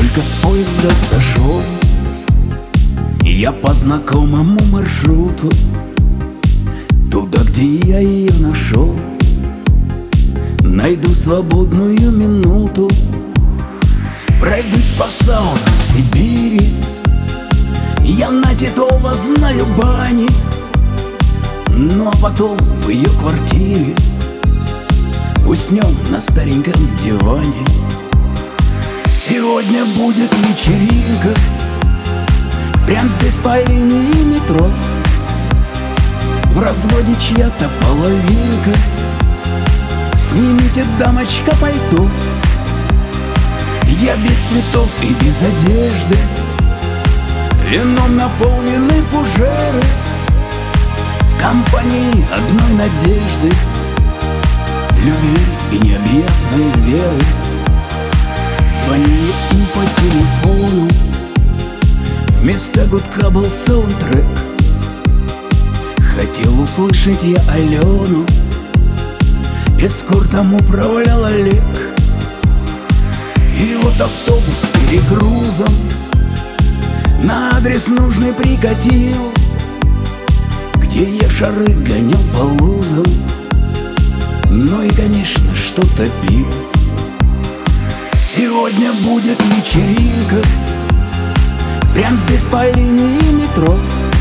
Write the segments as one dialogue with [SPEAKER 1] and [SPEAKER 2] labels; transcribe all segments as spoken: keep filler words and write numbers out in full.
[SPEAKER 1] только с поезда сошел, я по знакомому маршруту, туда, где я ее нашел. Найду свободную минуту, пройдусь по саунам Сибири. Я на Титова знаю бани, ну а потом в ее квартире уснем на стареньком диване. Сегодня будет вечеринка прям здесь по линии метро. В разводе чья-то половинка, снимите, дамочка, пальто. Я без цветов и без одежды, вином наполнены фужеры, в компании одной надежды, любви и необъятной веры. Звонили им по телефону, вместо гудка был саундтрек. Хотел услышать я Алену, эскортом управлял Олег. И вот автобус с перегрузом на адрес нужный прикатил, где я шары гонял по лузам, ну и, конечно, что-то пил. Сегодня будет вечеринка прям здесь по линии метро.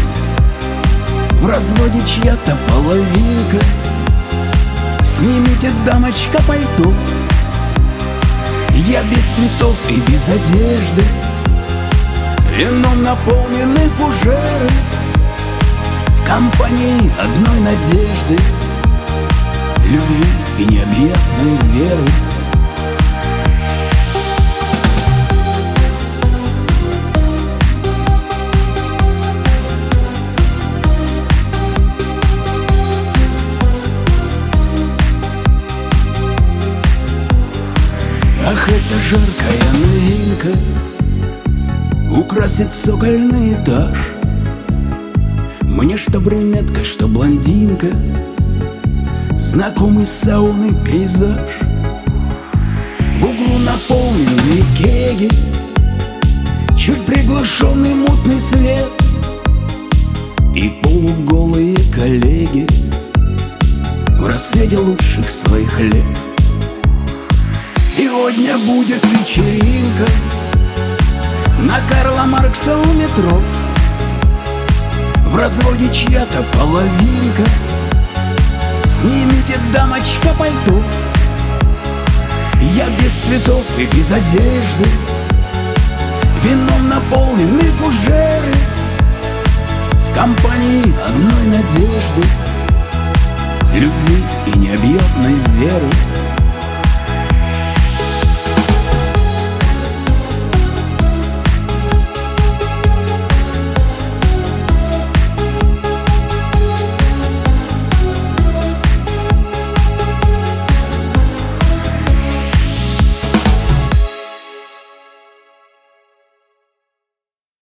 [SPEAKER 1] В разводе чья-то половинка, снимите, дамочка, пальто. Я без цветов и без одежды, вином наполнены фужеры, в компании одной надежды, любви и необъятной веры. Ах, это жаркая новинка украсит цокольный этаж. Мне что брюнетка, что блондинка, знакомый сауны пейзаж. В углу наполненные кеги, чуть приглушенный мутный свет и полуголые коллеги в рассвете лучших своих лет. Сегодня будет вечеринка на Карла Маркса у метро. В разводе чья-то половинка, снимите, дамочка, пальто. Я без цветов и без одежды, вином наполнены фужеры, в компании одной надежды, любви и необъятной веры.